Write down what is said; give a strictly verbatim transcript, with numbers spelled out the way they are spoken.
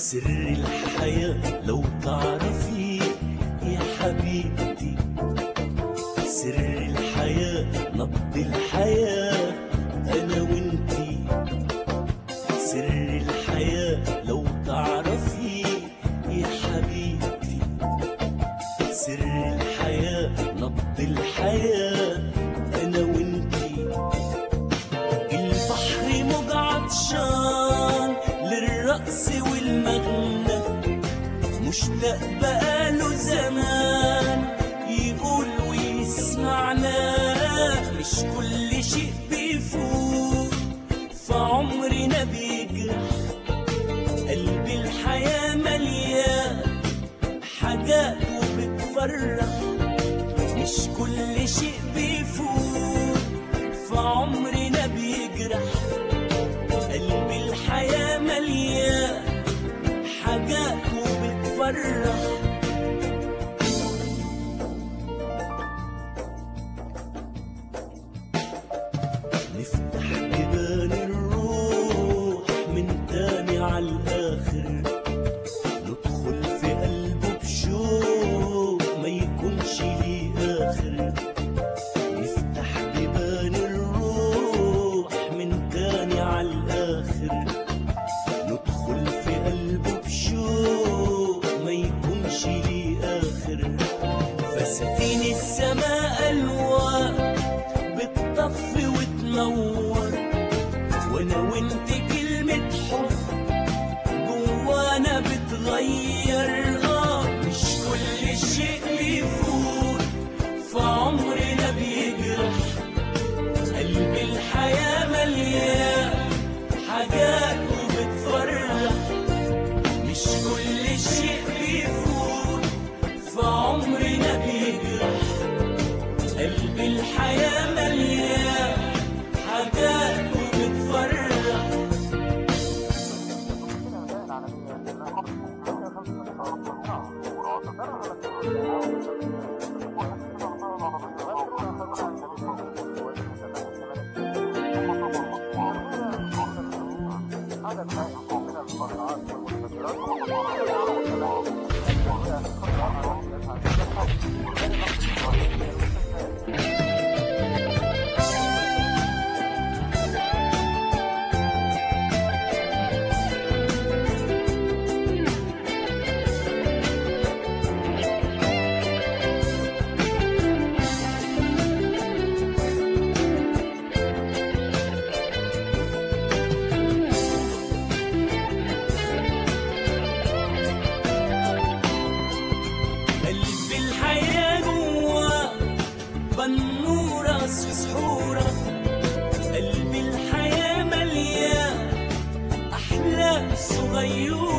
سر الحياة لو تعرفي يا حبيبتي، سر الحياة نبض الحياة أنا وانتي. سر الحياة لو تعرفي يا حبيبتي، سر الحياة نبض الحياة أنا وانتي. البحر موج عطشان للرقص والمغنى، مشتاق بقاله زمان يقول ويسمعنا. مش كل شيء بيفوت فعمرنا بيجرح، قلب الحياة مليان حاجات وبتفرح. مش كل شيء بيفوت فعمرنا بيجرح، قلب الحياة مليان حاجات وبتفرح. نفتح بيبان الروح من تاني عالآخر، ندخل في قلبه بشوق ما يكونش ليه آخر. نفتح بيبان الروح من تاني عالآخر، ندخل في قلبه بشوق ما يكونش ليه آخر. فساتين السماء ألوان بتطفي وتنور، وانا وانت كلمة حب جوانا بتغير. اه مش كل شيء بيفوت فعمرنا بيجرح، قلب الحياة مليان حاجات وبتفرح. مش كل شيء بيفوت فعمرنا بيجرح، قلب الحياة مليان حاجات وبتفرح. بنورة سحورة، قلب الحياة مليان أحلام صغيرة.